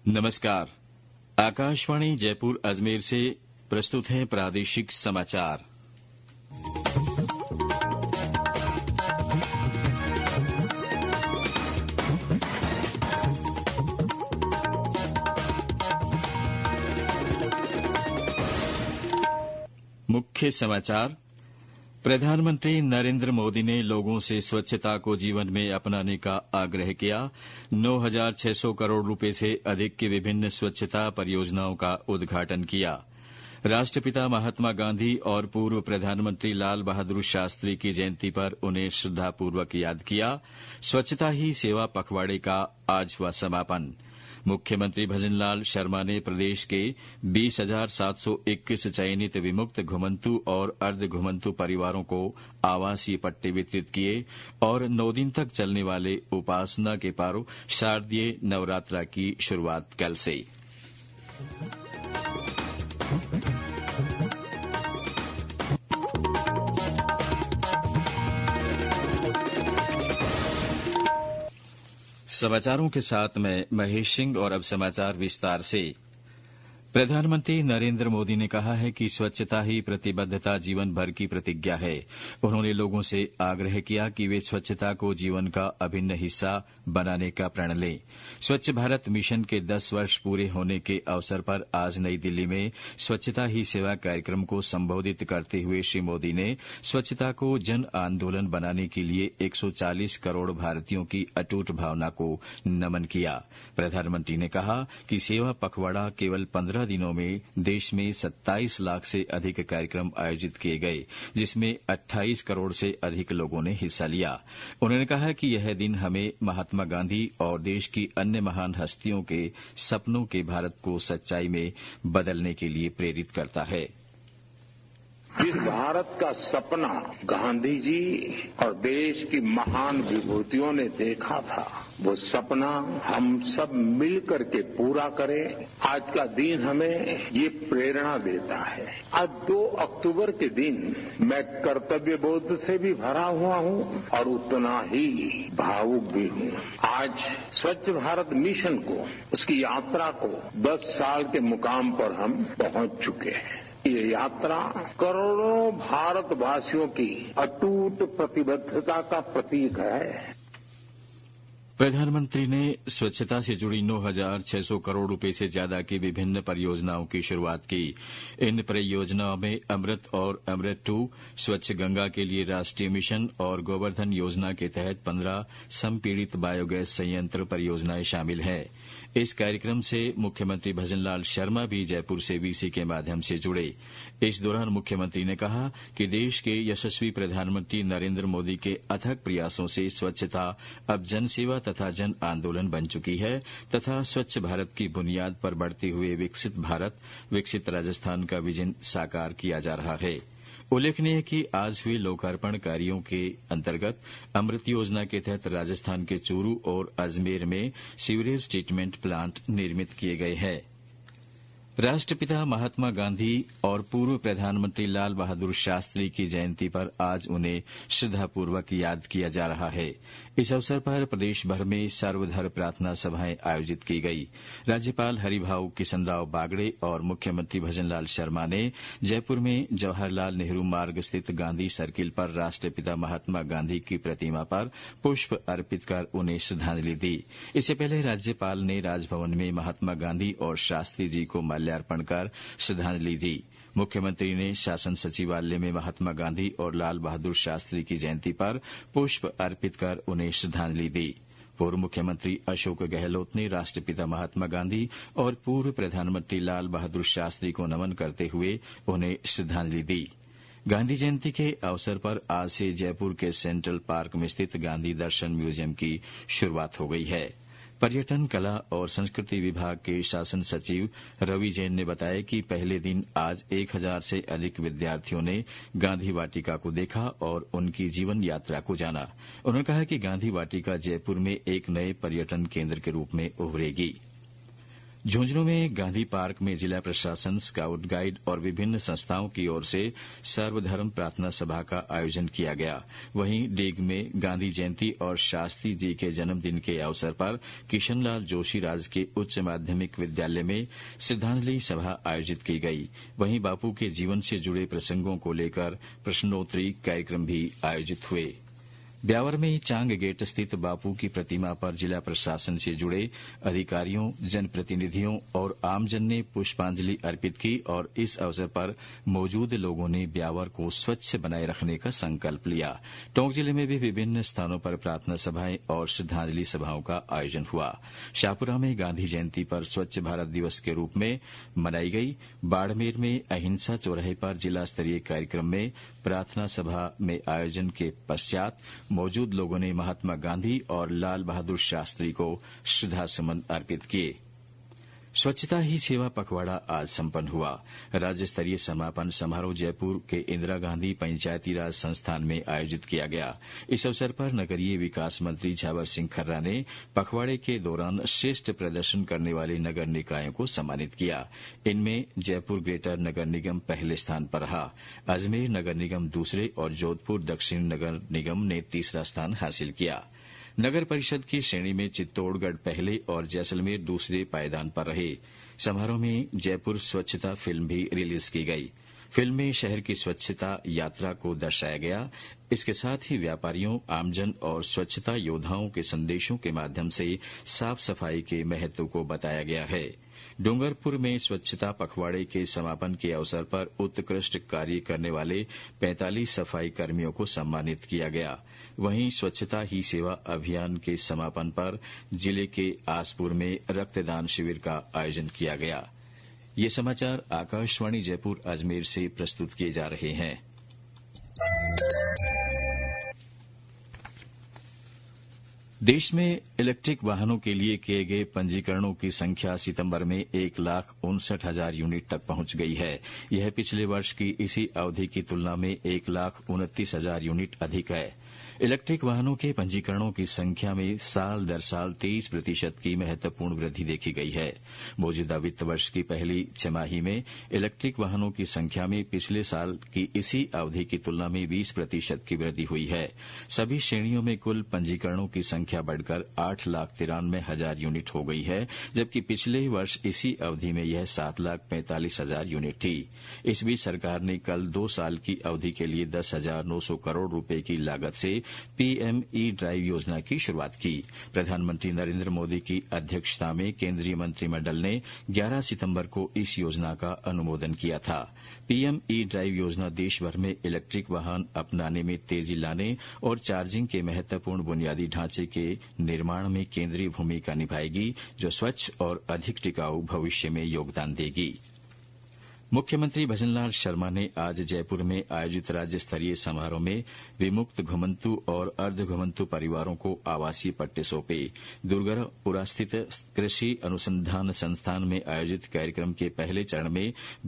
नमस्कार। आकाशवाणी जयपुर अजमेर से प्रस्तुत है प्रादेशिक समाचार। मुख्य समाचार। प्रधानमंत्री नरेंद्र मोदी ने लोगों से स्वच्छता को जीवन में अपनाने का आग्रह किया। 9,600 करोड़ रुपए से अधिक की विभिन्न स्वच्छता परियोजनाओं का उद्घाटन किया। राष्ट्रपिता महात्मा गांधी और पूर्व प्रधानमंत्री लाल बहादुर शास्त्री की जयंती पर उन्हें श्रद्धापूर्वक याद किया। स्वच्छता ही सेवा पखवाड़े का आज हुआ समापन। मुख्यमंत्री भजनलाल शर्मा ने प्रदेश के 20,721 चयनित विमुक्त घुमंतु और अर्ध घुमंतु परिवारों को आवासीय पट्टे वितरित किए और 9 दिन तक चलने वाले उपासना के पर्व शारदीय नवरात्रा की शुरुआत कल से। समाचारों के साथ मैं महेश सिंह और अब समाचार विस्तार से। प्रधानमंत्री नरेंद्र मोदी ने कहा है कि स्वच्छता ही प्रतिबद्धता जीवन भर की प्रतिज्ञा है। उन्होंने लोगों से आग्रह किया कि वे स्वच्छता को जीवन का अभिन्न हिस्सा बनाने का प्रण लें। स्वच्छ भारत मिशन के 10 वर्ष पूरे होने के अवसर पर आज नई दिल्ली में स्वच्छता ही सेवा कार्यक्रम को संबोधित करते हुए श्री मोदी ने स्वच्छता को जन आंदोलन बनाने के लिए 140 करोड़ भारतीयों की अटूट भावना को नमन किया। प्रधानमंत्री ने कहा कि सेवा पखवाड़ा केवल 15 दिनों में देश में 27 लाख से अधिक कार्यक्रम आयोजित किए गए, जिसमें 28 करोड़ से अधिक लोगों ने हिस्सा लिया। उन्होंने कहा कि यह दिन हमें महात्मा गांधी और देश की अन्य महान हस्तियों के सपनों के भारत को सच्चाई में बदलने के लिए प्रेरित करता है। जिस भारत का सपना गांधी जी और देश की महान विभूतियों ने देखा था, वो सपना हम सब मिलकर के पूरा करें। आज का दिन हमें ये प्रेरणा देता है। आज 2 अक्टूबर के दिन मैं कर्तव्य बोध से भी भरा हुआ हूँ और उतना ही भावुक भी हूँ। आज स्वच्छ भारत मिशन को, उसकी यात्रा को 10 साल के मुकाम पर हम पहुंच चुके हैं। ये यात्रा करोड़ों भारतवासियों की अटूट प्रतिबद्धता का प्रतीक है। प्रधानमंत्री ने स्वच्छता से जुड़ी 9,600 करोड़ रुपए से ज्यादा की विभिन्न परियोजनाओं की शुरुआत की। इन परियोजनाओं में अमृत और अमृत 2, स्वच्छ गंगा के लिए राष्ट्रीय मिशन और गोवर्धन योजना के तहत 15 संपीड़ित बायोगैस संयंत्र परियोजनाएं शामिल हैं। इस कार्यक्रम से मुख्यमंत्री भजनलाल शर्मा भी जयपुर से वीसी के माध्यम से जुड़े। इस दौरान मुख्यमंत्री ने कहा कि देश के यशस्वी प्रधानमंत्री नरेंद्र मोदी के अथक प्रयासों से स्वच्छता अब जनसेवा तथा जन आंदोलन बन चुकी है तथा स्वच्छ भारत की बुनियाद पर बढ़ते हुए विकसित भारत, विकसित राजस्थान का विजन साकार किया जा रहा है। उल्लेखनीय है कि आज हुए लोकार्पण कार्यों के अंतर्गत अमृत योजना के तहत राजस्थान के चूरू और अजमेर में सीवरेज ट्रीटमेंट प्लांट निर्मित किए गए हैं। राष्ट्रपिता महात्मा गांधी और पूर्व प्रधानमंत्री लाल बहादुर शास्त्री की जयंती पर आज उन्हें श्रद्धापूर्वक याद किया जा रहा है। इस अवसर पर प्रदेश भर में सर्वधर्म प्रार्थना सभाएं आयोजित की गई। राज्यपाल हरिभाऊ किशनराव बागड़े और मुख्यमंत्री भजनलाल शर्मा ने जयपुर में जवाहरलाल नेहरू मार्ग स्थित गांधी सर्किल पर राष्ट्रपिता महात्मा गांधी की प्रतिमा पर पुष्प अर्पित कर उन्हें श्रद्धांजलि दी। इससे पहले राज्यपाल ने राजभवन में महात्मा गांधी और शास्त्री जी को माल्यार्पण कर श्रद्धांजलि दी। मुख्यमंत्री ने शासन सचिवालय में महात्मा गांधी और लाल बहादुर शास्त्री की जयंती पर पुष्प अर्पित कर उन्हें श्रद्धांजलि दी। पूर्व मुख्यमंत्री अशोक गहलोत ने राष्ट्रपिता महात्मा गांधी और पूर्व प्रधानमंत्री लाल बहादुर शास्त्री को नमन करते हुए उन्हें श्रद्धांजलि दी। गांधी जयंती के अवसर पर आज से जयपुर के सेंट्रल पार्क में स्थित गांधी दर्शन म्यूजियम की शुरुआत हो गई है। पर्यटन, कला और संस्कृति विभाग के शासन सचिव रवि जैन ने बताया कि पहले दिन आज 1,000 से अधिक विद्यार्थियों ने गांधी वाटिका को देखा और उनकी जीवन यात्रा को जाना। उन्होंने कहा कि गांधी वाटिका जयपुर में एक नए पर्यटन केंद्र के रूप में उभरेगी। झुंझुनू में गांधी पार्क में जिला प्रशासन, स्काउट गाइड और विभिन्न संस्थाओं की ओर से सर्वधर्म प्रार्थना सभा का आयोजन किया गया। वहीं डेग में गांधी जयंती और शास्त्री जी के जन्मदिन के अवसर पर किशनलाल जोशी राजकीय उच्च माध्यमिक विद्यालय में श्रद्धांजलि सभा आयोजित की गई। वहीं बापू के जीवन से जुड़े प्रसंगों को लेकर प्रश्नोत्तरी कार्यक्रम भी आयोजित हुए। ब्यावर में चांग गेट स्थित बापू की प्रतिमा पर जिला प्रशासन से जुड़े अधिकारियों, जनप्रतिनिधियों और आमजन ने पुष्पांजलि अर्पित की और इस अवसर पर मौजूद लोगों ने ब्यावर को स्वच्छ बनाए रखने का संकल्प लिया। टोंक जिले में भी विभिन्न स्थानों पर प्रार्थना सभाएं और श्रद्धांजलि सभाओं का आयोजन हुआ। शाहपुरा में गांधी जयंती पर स्वच्छ भारत दिवस के रूप में मनाई गई। बाड़मेर में अहिंसा चौराहे पर जिला स्तरीय कार्यक्रम में प्रार्थना सभा में आयोजन के पश्चात मौजूद लोगों ने महात्मा गांधी और लाल बहादुर शास्त्री को श्रद्धासुमन अर्पित किए। स्वच्छता ही सेवा पखवाड़ा आज संपन्न हुआ। राज्य स्तरीय समापन समारोह जयपुर के इंदिरा गांधी पंचायती राज संस्थान में आयोजित किया गया। इस अवसर पर नगरीय विकास मंत्री झावर सिंह खर्रा ने पखवाड़े के दौरान श्रेष्ठ प्रदर्शन करने वाले नगर निकायों को सम्मानित किया। इनमें जयपुर ग्रेटर नगर निगम पहले स्थान पर रहा, अजमेर नगर निगम दूसरे और जोधपुर दक्षिण नगर निगम ने तीसरा स्थान हासिल किया। नगर परिषद की श्रेणी में चित्तौड़गढ़ पहले और जैसलमेर दूसरे पायदान पर रहे। समारोह में जयपुर स्वच्छता फिल्म भी रिलीज की गई। फिल्म में शहर की स्वच्छता यात्रा को दर्शाया गया। इसके साथ ही व्यापारियों, आमजन और स्वच्छता योद्धाओं के संदेशों के माध्यम से साफ सफाई के महत्व को बताया गया है। डूंगरपुर में स्वच्छता पखवाड़े के समापन के अवसर पर उत्कृष्ट कार्य करने वाले 45 सफाई कर्मियों को सम्मानित किया गया। वहीं स्वच्छता ही सेवा अभियान के समापन पर जिले के आसपुर में रक्तदान शिविर का आयोजन किया गया। ये समाचार आकाशवाणी जयपुर अजमेर से प्रस्तुत किए जा रहे हैं। देश में इलेक्ट्रिक वाहनों के लिए किए गए पंजीकरणों की संख्या सितंबर में 1,59,000 यूनिट तक पहुंच गई है। यह पिछले वर्ष की इसी अवधि की तुलना में 1,29,000 यूनिट अधिक है। इलेक्ट्रिक वाहनों के पंजीकरणों की संख्या में साल दर साल 23% की महत्वपूर्ण वृद्धि देखी गई है। मौजूदा वित्त वर्ष की पहली छमाही में इलेक्ट्रिक वाहनों की संख्या में पिछले साल की इसी अवधि की तुलना में 20% की वृद्धि हुई है। सभी श्रेणियों में कुल पंजीकरणों की संख्या बढ़कर 8,93,000 यूनिट हो गई है, जबकि पिछले वर्ष इसी अवधि में यह 7,45,000 यूनिट थी। इस बीच सरकार ने कल 2 साल की अवधि के लिए 10,900 करोड़ रुपए की लागत से पीएम ई ड्राइव योजना की शुरुआत की। प्रधानमंत्री नरेंद्र मोदी की अध्यक्षता में केंद्रीय मंत्रिमंडल ने 11 सितंबर को इस योजना का अनुमोदन किया था। पीएम ई ड्राइव योजना देश भर में इलेक्ट्रिक वाहन अपनाने में तेजी लाने और चार्जिंग के महत्वपूर्ण बुनियादी ढांचे के निर्माण में केंद्रीय भूमिका निभाएगी, जो स्वच्छ और अधिक टिकाऊ भविष्य में योगदान देगी। मुख्यमंत्री भजनलाल शर्मा ने आज जयपुर में आयोजित राज्य स्तरीय समारोह में विमुक्त घुमंतु और अर्ध घुमंतु परिवारों को आवासीय पट्टे सौंपे। दुर्गापुरा स्थित कृषि अनुसंधान संस्थान में आयोजित कार्यक्रम के पहले चरण में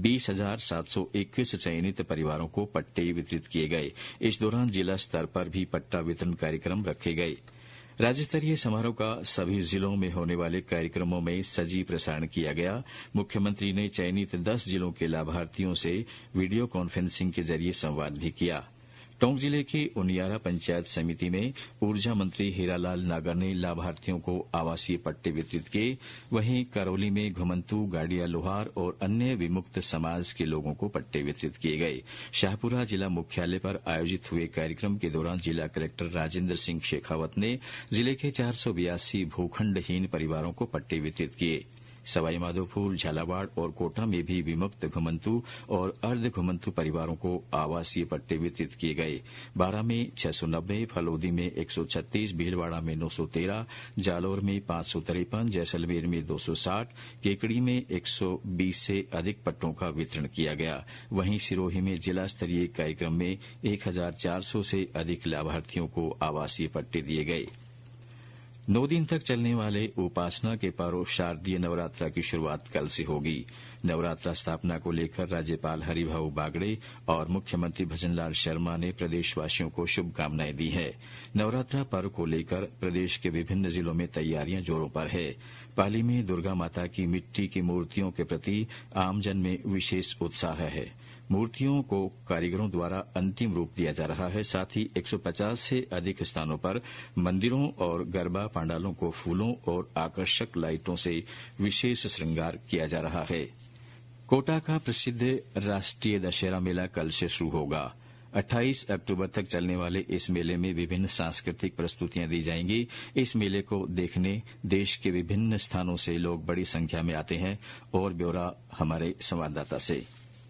20,721 चयनित परिवारों को पट्टे वितरित किए गए। इस दौरान जिला स्तर पर भी पट्टा वितरण कार्यक्रम रखे गए। राज्य स्तरीय समारोह का सभी जिलों में होने वाले कार्यक्रमों में सजीव प्रसारण किया गया। मुख्यमंत्री ने चयनित 10 जिलों के लाभार्थियों से वीडियो कॉन्फ्रेंसिंग के जरिए संवाद भी किया। टोंक जिले की उनियारा पंचायत समिति में ऊर्जा मंत्री हीरालाल नागर ने लाभार्थियों को आवासीय पट्टे वितरित किए। वहीं करौली में घुमंतु, गाड़िया लोहार और अन्य विमुक्त समाज के लोगों को पट्टे वितरित किए गए। शाहपुरा जिला मुख्यालय पर आयोजित हुए कार्यक्रम के दौरान जिला कलेक्टर राजेंद्र सिंह शेखावत ने जिले के 482 भूखंडहीन परिवारों को पट्टे वितरित किए। सवाईमाधोपुर, झालावाड़ और कोटा में भी विमुक्त घुमंतु और अर्ध घुमंतु परिवारों को आवासीय पट्टे वितरित किए गए। बारां में 690, फलोदी में 136, भीलवाड़ा में 913, जालौर में 553, जैसलमेर में 260, केकड़ी में 120 से अधिक पट्टों का वितरण किया गया। वहीं सिरोही में जिला स्तरीय कार्यक्रम में 1,400 से अधिक लाभार्थियों को आवासीय पट्टे दिए गए। 9 दिन तक चलने वाले उपासना के पर्व शारदीय नवरात्रा की शुरुआत कल से होगी। नवरात्रा स्थापना को लेकर राज्यपाल हरिभाऊ बागड़े और मुख्यमंत्री भजनलाल शर्मा ने प्रदेशवासियों को शुभकामनाएं दी है। नवरात्रा पर्व को लेकर प्रदेश के विभिन्न जिलों में तैयारियां जोरों पर है। पाली में दुर्गा माता की मिट्टी की मूर्तियों के प्रति आमजन में विशेष उत्साह है। मूर्तियों को कारीगरों द्वारा अंतिम रूप दिया जा रहा है। साथ ही 150 से अधिक स्थानों पर मंदिरों और गरबा पंडालों को फूलों और आकर्षक लाइटों से विशेष श्रृंगार किया जा रहा है। कोटा का प्रसिद्ध राष्ट्रीय दशहरा मेला कल से शुरू होगा। 28 अक्टूबर तक चलने वाले इस मेले में विभिन्न सांस्कृतिक प्रस्तुतियां दी जाएंगी। इस मेले को देखने देश के विभिन्न स्थानों से लोग बड़ी संख्या में आते हैं। और ब्यौरा हमारे संवाददाता से।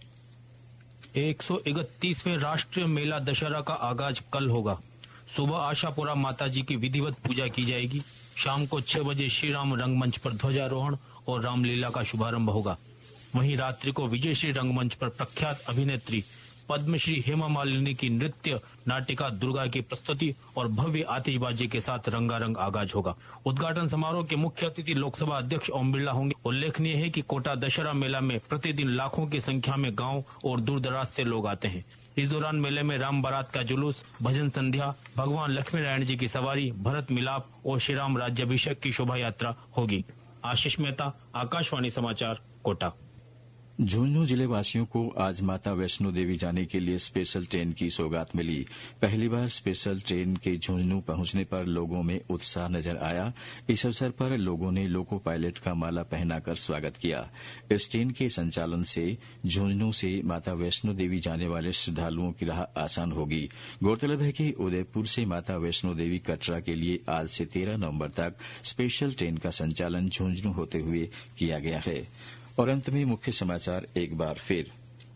131वें राष्ट्रीय मेला दशहरा का आगाज कल होगा। सुबह आशापुरा माताजी की विधिवत पूजा की जाएगी। शाम को 6 बजे श्री राम रंगमंच पर ध्वजारोहण और रामलीला का शुभारंभ होगा। वहीं रात्रि को विजयश्री रंगमंच पर प्रख्यात अभिनेत्री पद्मश्री हेमा मालिनी की नृत्य नाटिका दुर्गा की प्रस्तुति और भव्य आतिशबाजी के साथ रंगारंग आगाज होगा। उद्घाटन समारोह के मुख्य अतिथि लोकसभा अध्यक्ष ओम बिरला होंगे। उल्लेखनीय है कि कोटा दशहरा मेला में प्रतिदिन लाखों की संख्या में गांव और दूर दराज से लोग आते हैं। इस दौरान मेले में राम बारात का जुलूस, भजन संध्या, भगवान लक्ष्मी नारायण जी की सवारी, भरत मिलाप और श्री राम राज्याभिषेक की शोभा यात्रा होगी। आशीष मेहता, आकाशवाणी समाचार, कोटा। झुंझुनू जिले वासियों को आज माता वैष्णो देवी जाने के लिए स्पेशल ट्रेन की सौगात मिली। पहली बार स्पेशल ट्रेन के झुंझुनू पहुंचने पर लोगों में उत्साह नजर आया। इस अवसर पर लोगों ने लोको पायलट का माला पहनाकर स्वागत किया। इस ट्रेन के संचालन से झुंझुनू से माता वैष्णो देवी जाने वाले श्रद्धालुओं की राह आसान होगी। गौरतलब है कि उदयपुर से माता वैष्णो देवी कटरा के लिए आज से 13 नवंबर तक स्पेशल ट्रेन का संचालन झुंझुनू होते हुए किया गया है। और अंत में मुख्य समाचार एक बार फिर।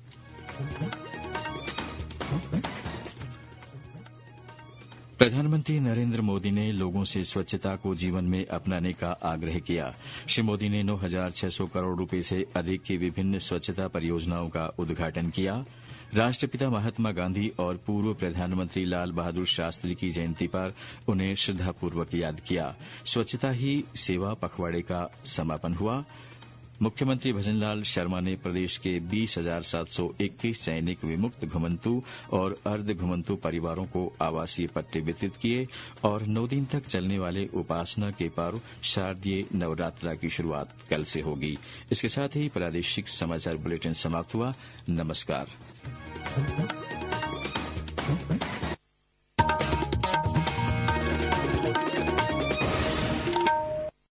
प्रधानमंत्री नरेंद्र मोदी ने लोगों से स्वच्छता को जीवन में अपनाने का आग्रह किया। श्री मोदी ने 9,600 करोड़ रुपए से अधिक की विभिन्न स्वच्छता परियोजनाओं का उद्घाटन किया। राष्ट्रपिता महात्मा गांधी और पूर्व प्रधानमंत्री लाल बहादुर शास्त्री की जयंती पर उन्हें श्रद्धापूर्वक याद किया। स्वच्छता ही सेवा पखवाड़े का समापन हुआ। मुख्यमंत्री भजनलाल शर्मा ने प्रदेश के 20,721 सैनिक विमुक्त घुमंतु और अर्ध घुमंतु परिवारों को आवासीय पट्टे वितरित किए। और 9 दिन तक चलने वाले उपासना के पर्व शारदीय नवरात्रा की शुरुआत कल से होगी। इसके साथ ही प्रादेशिक समाचार बुलेटिन समाप्त हुआ। नमस्कार।